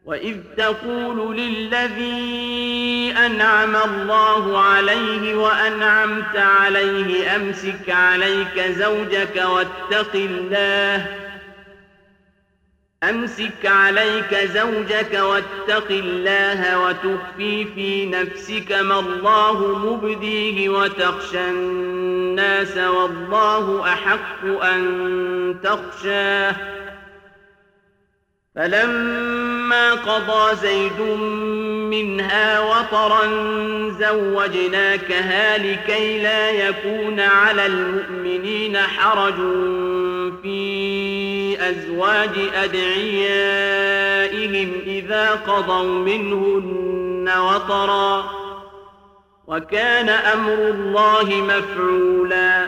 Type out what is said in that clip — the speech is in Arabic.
وإذ تقول للذي أنعم الله عليه وأنعمت عليه أمسك عليك زوجك واتق الله وتخفي في نفسك ما الله مبديه وتخشى الناس والله أحق أن تخشاه. فلما قضى زيد منها وطرا زوجناكها لكي لا يكون على المؤمنين حرج في أزواج أدعيائهم إذا قضوا منهن وطرا، وكان أمر الله مفعولا.